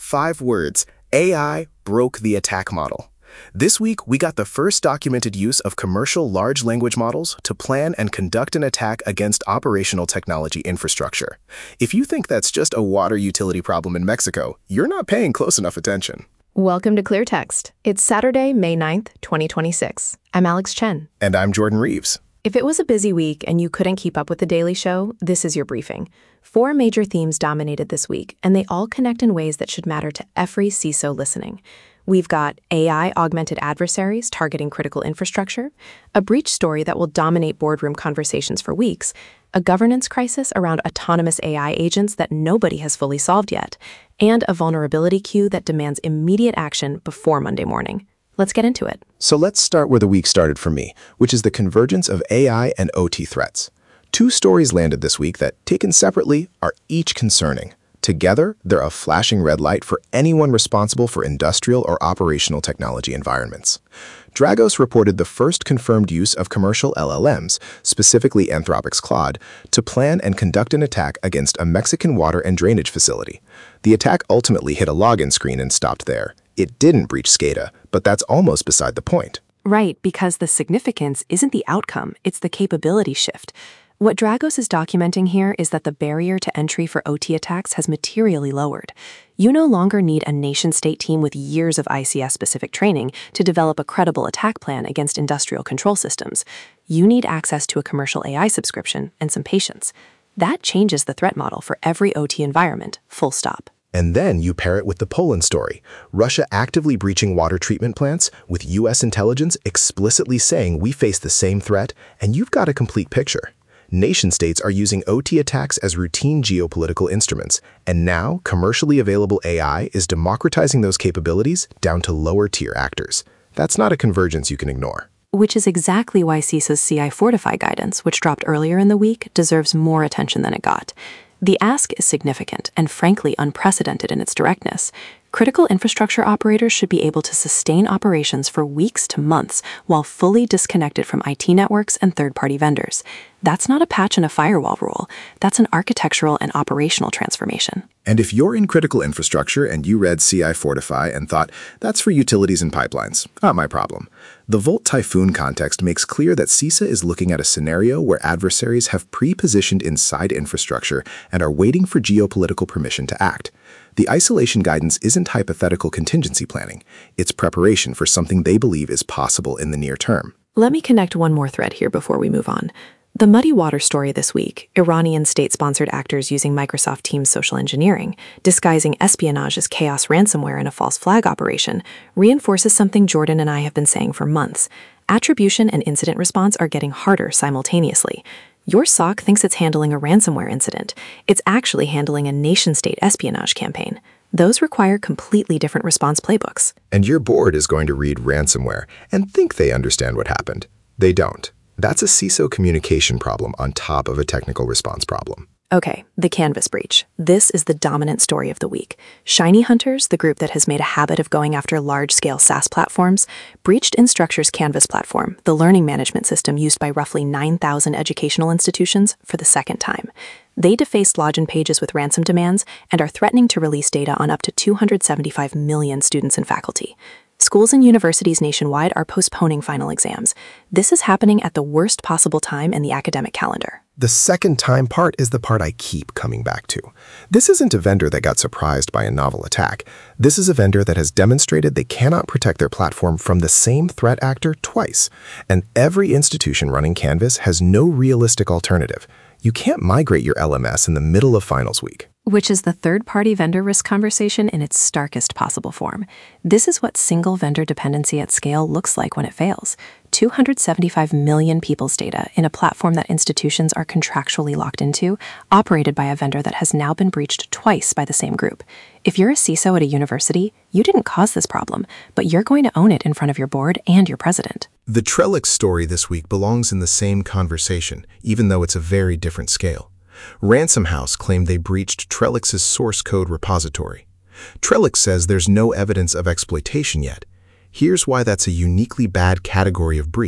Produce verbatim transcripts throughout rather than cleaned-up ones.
Five words: A I broke the attack model. This week, we got the first documented use of commercial large language models to plan and conduct an attack against operational technology infrastructure. If you think that's just a water utility problem in Mexico, you're not paying close enough attention. Welcome to Clear Text. It's Saturday, May ninth, twenty twenty-six. I'm Alex Chen. And I'm Jordan Reeves. If it was a busy week and you couldn't keep up with The Daily Show, this is your briefing. Four major themes dominated this week, and they all connect in ways that should matter to every C I S O listening. We've got A I-augmented adversaries targeting critical infrastructure, a breach story that will dominate boardroom conversations for weeks, a governance crisis around autonomous A I agents that nobody has fully solved yet, and a vulnerability queue that demands immediate action before Monday morning. Let's get into it. So let's start where the week started for me, which is the convergence of A I and O T threats. Two stories landed this week that, taken separately, are each concerning. Together, they're a flashing red light for anyone responsible for industrial or operational technology environments. Dragos reported the first confirmed use of commercial L L Ms, specifically Anthropic's Claude, to plan and conduct an attack against a Mexican water and drainage facility. The attack ultimately hit a login screen and stopped there. It didn't breach SCADA, but that's almost beside the point. Right, because the significance isn't the outcome, it's the capability shift. What Dragos is documenting here is that the barrier to entry for O T attacks has materially lowered. You no longer need a nation-state team with years of I C S-specific training to develop a credible attack plan against industrial control systems. You need access to a commercial A I subscription and some patience. That changes the threat model for every O T environment, full stop. And then you pair it with the Poland story, Russia actively breaching water treatment plants, with U S intelligence explicitly saying we face the same threat, and you've got a complete picture. Nation-states are using O T attacks as routine geopolitical instruments, and now commercially available A I is democratizing those capabilities down to lower-tier actors. That's not a convergence you can ignore. Which is exactly why CISA's C I Fortify guidance, which dropped earlier in the week, deserves more attention than it got. The ask is significant and frankly unprecedented in its directness. Critical infrastructure operators should be able to sustain operations for weeks to months while fully disconnected from I T networks and third-party vendors. That's not a patch in a firewall rule. That's an architectural and operational transformation. And if you're in critical infrastructure and you read C I Fortify and thought, that's for utilities and pipelines, not my problem. The Volt Typhoon context makes clear that CISA is looking at a scenario where adversaries have pre-positioned inside infrastructure and are waiting for geopolitical permission to act. The isolation guidance isn't hypothetical contingency planning. It's preparation for something they believe is possible in the near term. Let me connect one more thread here before we move on. The Muddy Water story this week, Iranian state-sponsored actors using Microsoft Teams social engineering, disguising espionage as chaos ransomware in a false flag operation, reinforces something Jordan and I have been saying for months. Attribution and incident response are getting harder simultaneously. Your S O C thinks it's handling a ransomware incident. It's actually handling a nation-state espionage campaign. Those require completely different response playbooks. And your board is going to read ransomware and think they understand what happened. They don't. That's a C I S O communication problem on top of a technical response problem. Okay, the Canvas breach. This is the dominant story of the week. Shiny Hunters, the group that has made a habit of going after large-scale SaaS platforms, breached Instructure's Canvas platform, the learning management system used by roughly nine thousand educational institutions, for the second time. They defaced login pages with ransom demands and are threatening to release data on up to two hundred seventy-five million students and faculty. Schools and universities nationwide are postponing final exams. This is happening at the worst possible time in the academic calendar. The second time part is the part I keep coming back to. This isn't a vendor that got surprised by a novel attack. This is a vendor that has demonstrated they cannot protect their platform from the same threat actor twice. And every institution running Canvas has no realistic alternative. You can't migrate your L M S in the middle of finals week. Which is the third-party vendor risk conversation in its starkest possible form. This is what single vendor dependency at scale looks like when it fails. two hundred seventy-five million people's data in a platform that institutions are contractually locked into, operated by a vendor that has now been breached twice by the same group. If you're a C I S O at a university, you didn't cause this problem, but you're going to own it in front of your board and your president. The Trellix story this week belongs in the same conversation, even though it's a very different scale. Ransom House claimed they breached Trellix's source code repository. Trellix says there's no evidence of exploitation yet. Here's why that's a uniquely bad category of breach.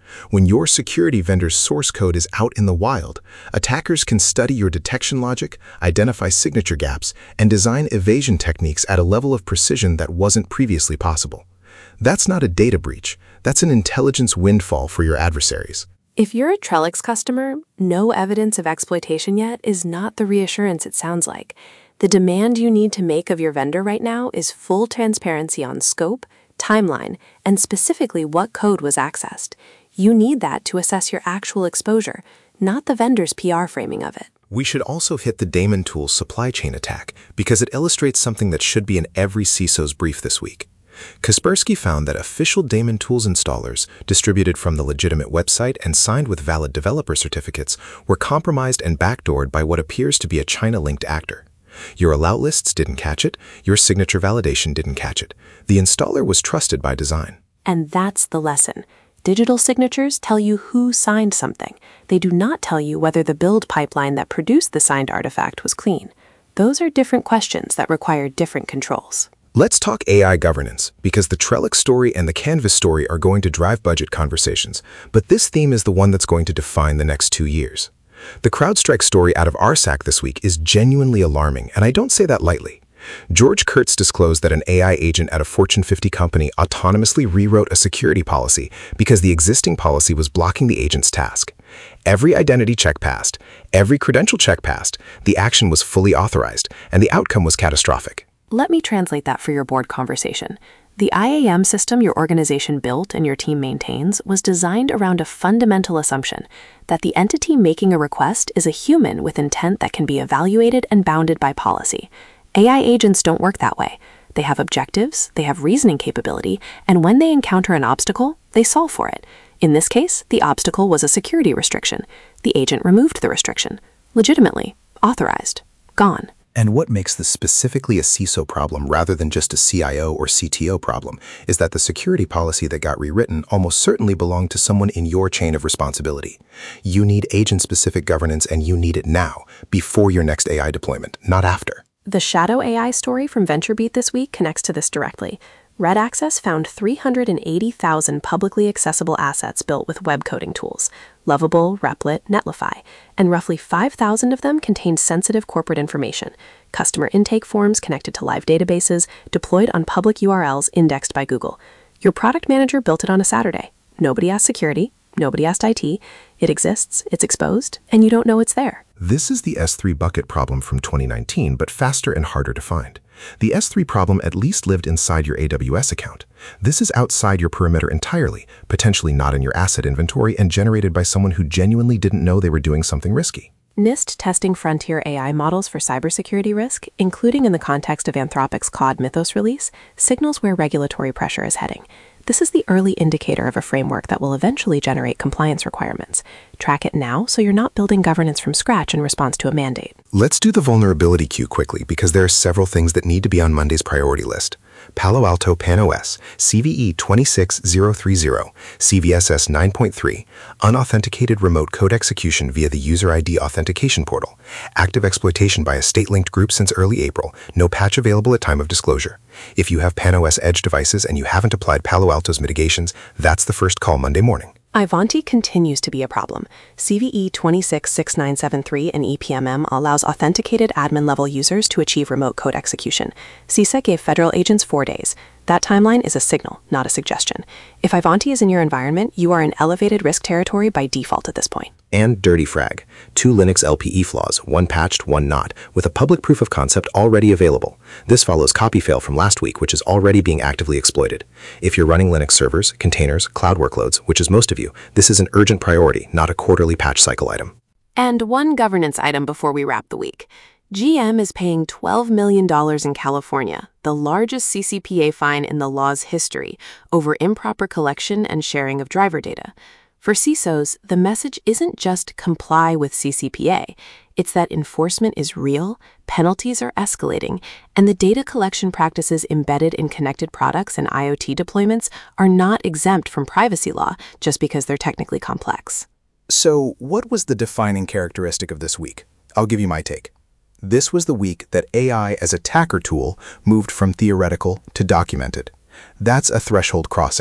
When your security vendor's source code is out in the wild, attackers can study your detection logic, identify signature gaps, and design evasion techniques at a level of precision that wasn't previously possible. That's not a data breach. That's an intelligence windfall for your adversaries. If you're a Trellix customer, no evidence of exploitation yet is not the reassurance it sounds like. The demand you need to make of your vendor right now is full transparency on scope, timeline, and specifically what code was accessed. You need that to assess your actual exposure, not the vendor's P R framing of it. We should also hit the Daemon Tools supply chain attack because it illustrates something that should be in every C I S O's brief this week. Kaspersky found that official Daemon Tools installers, distributed from the legitimate website and signed with valid developer certificates, were compromised and backdoored by what appears to be a China-linked actor. Your allow lists didn't catch it, your signature validation didn't catch it. The installer was trusted by design. And that's the lesson. Digital signatures tell you who signed something. They do not tell you whether the build pipeline that produced the signed artifact was clean. Those are different questions that require different controls. Let's talk A I governance, because the Trellix story and the Canvas story are going to drive budget conversations, but this theme is the one that's going to define the next two years. The CrowdStrike story out of R S A C this week is genuinely alarming, and I don't say that lightly. George Kurtz disclosed that an A I agent at a Fortune fifty company autonomously rewrote a security policy because the existing policy was blocking the agent's task. Every identity check passed, every credential check passed, the action was fully authorized, and the outcome was catastrophic. Let me translate that for your board conversation. The I A M system your organization built and your team maintains was designed around a fundamental assumption that the entity making a request is a human with intent that can be evaluated and bounded by policy. A I agents don't work that way. They have objectives, they have reasoning capability, and when they encounter an obstacle, they solve for it. In this case, the obstacle was a security restriction. The agent removed the restriction. Legitimately. Authorized. Gone. And what makes this specifically a C I S O problem rather than just a C I O or C T O problem is that the security policy that got rewritten almost certainly belonged to someone in your chain of responsibility. You need agent-specific governance, and you need it now, before your next A I deployment, not after. The Shadow A I story from VentureBeat this week connects to this directly. Red Access found three hundred eighty thousand publicly accessible assets built with web coding tools, Lovable, Replit, Netlify, and roughly five thousand of them contained sensitive corporate information, customer intake forms connected to live databases, deployed on public U R Ls indexed by Google. Your product manager built it on a Saturday. Nobody asked security, nobody asked I T. It exists, it's exposed, and you don't know it's there. This is the S three bucket problem from twenty nineteen, but faster and harder to find. The S three problem at least lived inside your A W S account. This is outside your perimeter entirely, potentially not in your asset inventory, and generated by someone who genuinely didn't know they were doing something risky. NIST testing frontier A I models for cybersecurity risk, including in the context of Anthropic's Claude Mythos release, signals where regulatory pressure is heading. This is the early indicator of a framework that will eventually generate compliance requirements. Track it now so you're not building governance from scratch in response to a mandate. Let's do the vulnerability queue quickly because there are several things that need to be on Monday's priority list. Palo Alto PAN-O S, C V E two six zero three zero, C V S S nine point three, unauthenticated remote code execution via the User I D authentication portal, active exploitation by a state-linked group since early April, no patch available at time of disclosure. If you have PAN-O S Edge devices and you haven't applied Palo Alto's mitigations, that's the first call Monday morning. Ivanti continues to be a problem. C V E two six six nine seven three and E P M M allows authenticated admin-level users to achieve remote code execution. C I S A gave federal agents four days. That timeline is a signal, not a suggestion. If Ivanti is in your environment, you are in elevated risk territory by default at this point. And Dirty Frag, two Linux L P E flaws, one patched, one not, with a public proof of concept already available. This follows CopyFail from last week, which is already being actively exploited. If you're running Linux servers, containers, cloud workloads, which is most of you, this is an urgent priority, not a quarterly patch cycle item. And one governance item before we wrap the week. G M is paying twelve million dollars in California, the largest C C P A fine in the law's history, over improper collection and sharing of driver data. For C I S Os, the message isn't just comply with C C P A. It's that enforcement is real, penalties are escalating, and the data collection practices embedded in connected products and I O T deployments are not exempt from privacy law just because they're technically complex. So, what was the defining characteristic of this week? I'll give you my take. This was the week that A I as attacker tool moved from theoretical to documented. That's a threshold crossing.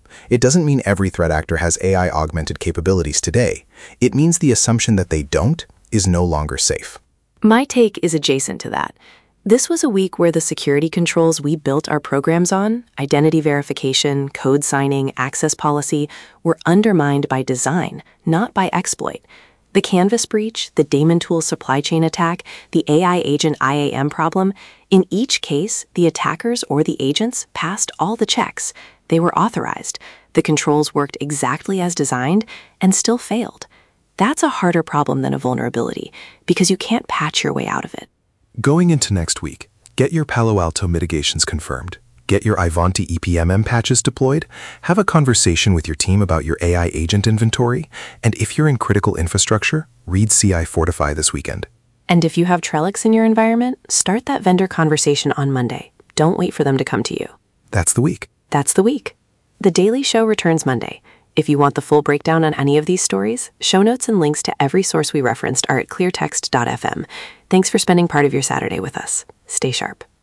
It doesn't mean every threat actor has A I-augmented capabilities today. It means the assumption that they don't is no longer safe. My take is adjacent to that. This was a week where the security controls we built our programs on, identity verification, code signing, access policy, were undermined by design, not by exploit. The Canvas breach, the Daemon Tool supply chain attack, the A I agent I A M problem, in each case, the attackers or the agents passed all the checks. They were authorized. The controls worked exactly as designed and still failed. That's a harder problem than a vulnerability because you can't patch your way out of it. Going into next week, get your Palo Alto mitigations confirmed. Get your Ivanti E P M M patches deployed, have a conversation with your team about your A I agent inventory, and if you're in critical infrastructure, read C I Fortify this weekend. And if you have Trellix in your environment, start that vendor conversation on Monday. Don't wait for them to come to you. That's the week. That's the week. The Daily Show returns Monday. If you want the full breakdown on any of these stories, show notes and links to every source we referenced are at cleartext dot f m. Thanks for spending part of your Saturday with us. Stay sharp.